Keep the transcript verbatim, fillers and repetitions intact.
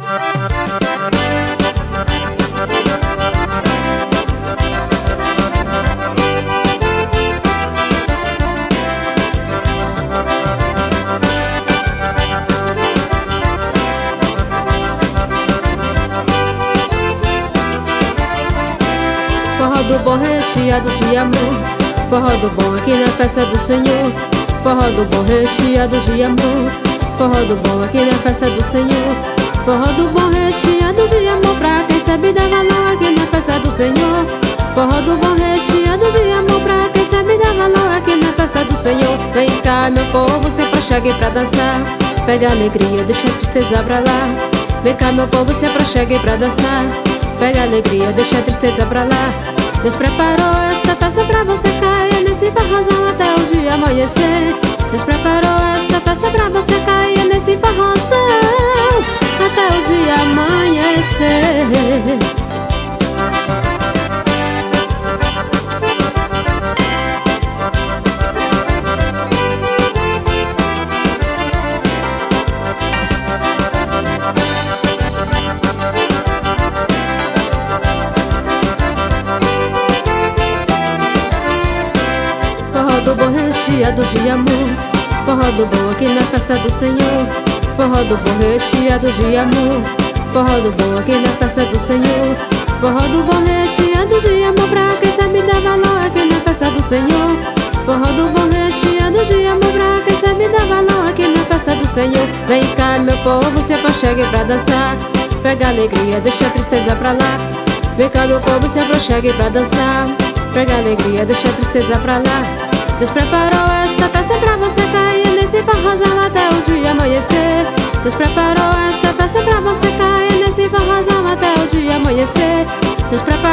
Forró do bom recheado de amor, forró do bom aqui na festa do Senhor. Forró do bom recheado de amor, forró do bom aqui na festa do Senhor. Forró do bom recheado de amor pra quem sabe dar valor aqui na festa do Senhor. Forró do bom recheado de amor pra quem sabe dar valor aqui na festa do Senhor. Vem cá meu povo, sempre chegue pra dançar, pega a alegria, deixa a tristeza pra lá. Vem cá meu povo, sempre chegue pra dançar, pega a alegria, deixa a tristeza pra lá. Deus preparou esta festa pra você cair nesse forrozão até o dia amanhecer. Deus preparou esta festa pra você cair nesse forrozão até o dia amanhecer. Forró do bom recheado de amor, forró do bom aqui na festa do Senhor. Forró do bom recheado de amor, forró do bom aqui na festa do Senhor. Forró do bom recheado de amor pra quem sabe dar valor aqui na festa do Senhor. Forró do bom recheado de amor pra quem sabe dar valor aqui na festa do Senhor. Vem cá meu povo, se aproxegue pra dançar, pega a alegria, deixa a tristeza pra lá. Vem cá meu povo, se aproxegue pra dançar, pega a alegria, deixa a tristeza pra lá. Deus preparou esta festa pra você cair nesse forrozão até o dia amanhecer. Deus preparou esta festa pra você cair nesse forrozão até o dia amanhecer. Deus preparou